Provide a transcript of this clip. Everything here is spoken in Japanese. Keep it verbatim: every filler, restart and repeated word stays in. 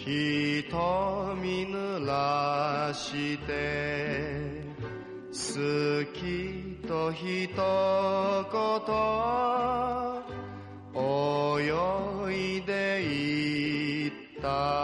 瞳濡らして好きと一言泳いでいった